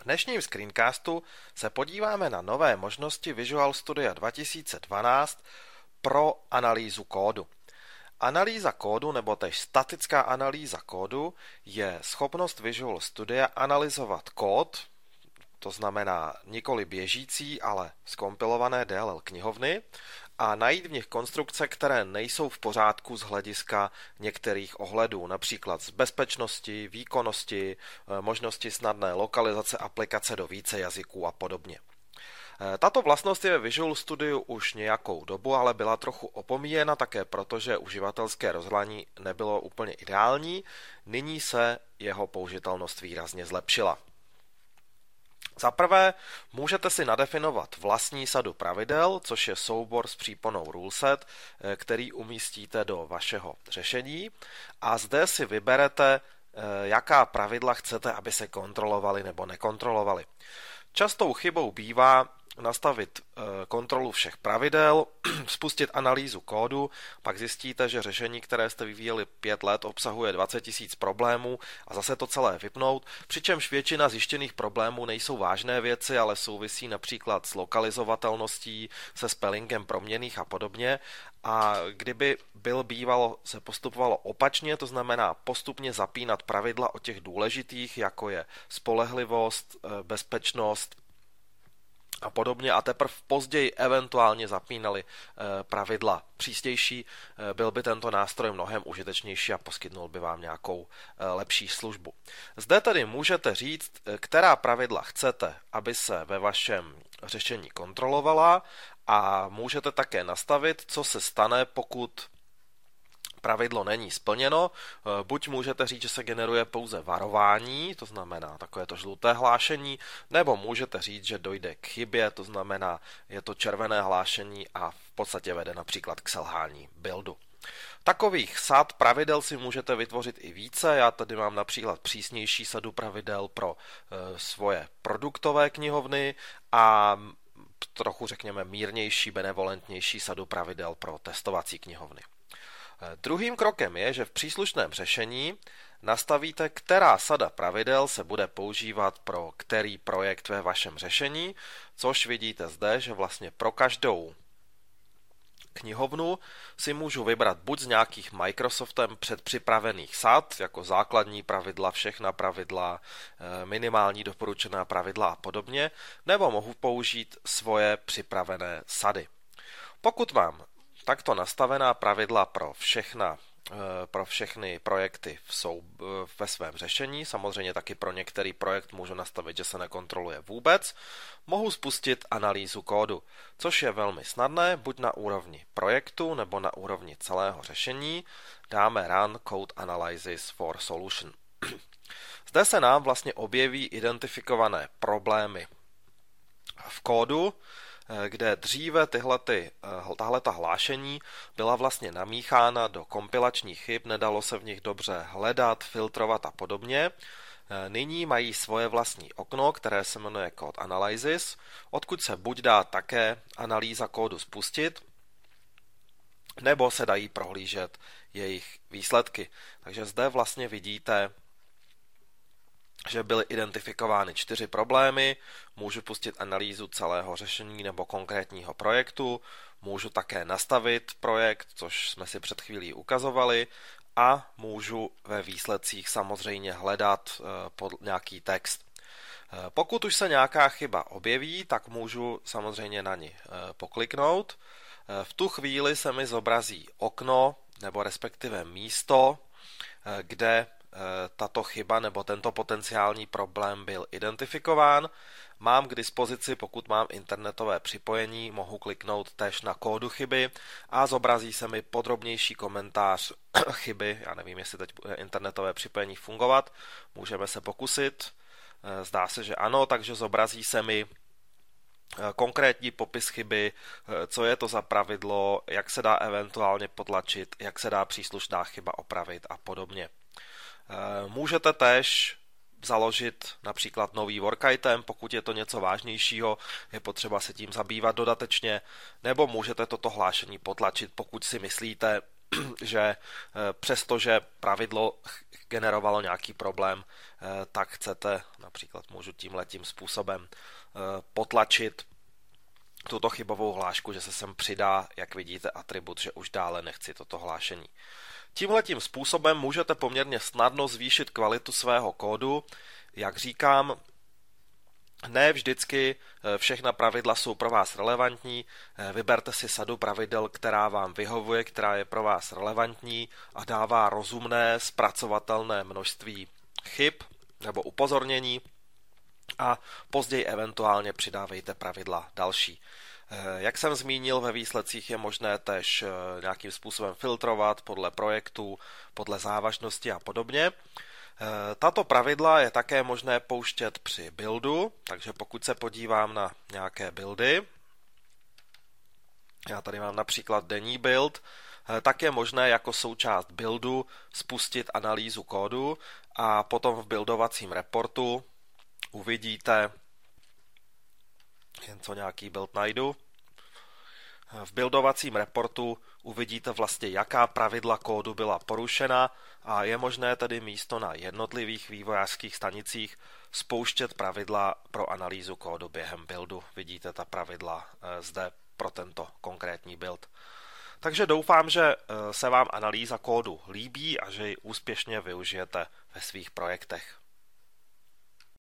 V dnešním screencastu se podíváme na nové možnosti Visual Studia 2012 pro analýzu kódu. Analýza kódu nebo též statická analýza kódu je schopnost Visual Studia analyzovat kód, to znamená nikoli běžící, ale zkompilované DLL knihovny a najít v nich konstrukce, které nejsou v pořádku z hlediska některých ohledů, například z bezpečnosti, výkonnosti, možnosti snadné lokalizace aplikace do více jazyků a podobně. Tato vlastnost je ve Visual Studiu už nějakou dobu, ale byla trochu opomíjena také proto, že uživatelské rozhraní nebylo úplně ideální. Nyní se jeho použitelnost výrazně zlepšila. Za prvé, můžete si nadefinovat vlastní sadu pravidel, což je soubor s příponou ruleset, který umístíte do vašeho řešení a zde si vyberete, jaká pravidla chcete, aby se kontrolovaly nebo nekontrolovaly. Častou chybou bývá nastavit kontrolu všech pravidel, spustit analýzu kódu, pak zjistíte, že řešení, které jste vyvíjeli 5 let, obsahuje 20 000 problémů a zase to celé vypnout, přičemž většina zjištěných problémů nejsou vážné věci, ale souvisí například s lokalizovatelností, se spellingem proměnných a podobně. A kdyby bývalo se postupovalo opačně, to znamená postupně zapínat pravidla o těch důležitých, jako je spolehlivost, bezpečnost a podobně, a teprve později eventuálně zapínali pravidla přísnější, byl by tento nástroj mnohem užitečnější a poskytnul by vám nějakou lepší službu. Zde tedy můžete říct, která pravidla chcete, aby se ve vašem řešení kontrolovala, a můžete také nastavit, co se stane, pokud pravidlo není splněno. Buď můžete říct, že se generuje pouze varování, to znamená takovéto žluté hlášení, nebo můžete říct, že dojde k chybě, to znamená, je to červené hlášení a v podstatě vede například k selhání buildu. Takových sad pravidel si můžete vytvořit i více. Já tady mám například přísnější sadu pravidel pro svoje produktové knihovny a trochu řekněme mírnější, benevolentnější sadu pravidel pro testovací knihovny. Druhým krokem je, že v příslušném řešení nastavíte, která sada pravidel se bude používat pro který projekt ve vašem řešení, což vidíte zde, že vlastně pro každou knihovnu si můžu vybrat buď z nějakých Microsoftem předpřipravených sad, jako základní pravidla, všechna pravidla, minimální doporučená pravidla a podobně, nebo mohu použít svoje připravené sady. Pokud mám takto nastavená pravidla pro všechny projekty ve svém řešení, samozřejmě taky pro některý projekt můžu nastavit, že se nekontroluje vůbec, mohu spustit analýzu kódu, což je velmi snadné, buď na úrovni projektu nebo na úrovni celého řešení. Dáme Run Code Analysis for Solution. Zde se nám vlastně objeví identifikované problémy v kódu, kde dříve tahleta hlášení byla vlastně namíchána do kompilačních chyb, nedalo se v nich dobře hledat, filtrovat a podobně. Nyní mají svoje vlastní okno, které se jmenuje Code Analysis, odkud se buď dá také analýza kódu spustit, nebo se dají prohlížet jejich výsledky. Takže zde vlastně vidíte, že byly identifikovány 4 problémy, můžu pustit analýzu celého řešení nebo konkrétního projektu, můžu také nastavit projekt, což jsme si před chvílí ukazovali, a můžu ve výsledcích samozřejmě hledat pod nějaký text. Pokud už se nějaká chyba objeví, tak můžu samozřejmě na ní pokliknout. V tu chvíli se mi zobrazí okno nebo respektive místo, kde tato chyba nebo tento potenciální problém byl identifikován. Mám k dispozici, pokud mám internetové připojení, mohu kliknout též na kódu chyby a zobrazí se mi podrobnější komentář chyby. Já nevím, jestli teď bude internetové připojení fungovat. Můžeme se pokusit. Zdá se, že ano, takže zobrazí se mi konkrétní popis chyby, co je to za pravidlo, jak se dá eventuálně potlačit, jak se dá příslušná chyba opravit a podobně. Můžete též založit například nový work item, pokud je to něco vážnějšího, je potřeba se tím zabývat dodatečně, nebo můžete toto hlášení potlačit, pokud si myslíte, že přestože pravidlo generovalo nějaký problém, tak chcete, například můžu tímhletím způsobem potlačit tuto chybovou hlášku, že se sem přidá, jak vidíte, atribut, že už dále nechci toto hlášení. Tímhletím způsobem můžete poměrně snadno zvýšit kvalitu svého kódu. Jak říkám, ne vždycky všechna pravidla jsou pro vás relevantní. Vyberte si sadu pravidel, která vám vyhovuje, která je pro vás relevantní a dává rozumné, zpracovatelné množství chyb nebo upozornění a později eventuálně přidávejte pravidla další. Jak jsem zmínil, ve výsledcích je možné též nějakým způsobem filtrovat podle projektů, podle závažnosti a podobně. Tato pravidla je také možné pouštět při buildu, takže pokud se podívám na nějaké buildy, já tady mám například denní build, tak je možné jako součást buildu spustit analýzu kódu a potom v buildovacím reportu uvidíte, jen co nějaký build najdu, v buildovacím reportu uvidíte vlastně, jaká pravidla kódu byla porušena a je možné tedy místo na jednotlivých vývojářských stanicích spouštět pravidla pro analýzu kódu během buildu. Vidíte ta pravidla zde pro tento konkrétní build. Takže doufám, že se vám analýza kódu líbí a že ji úspěšně využijete ve svých projektech.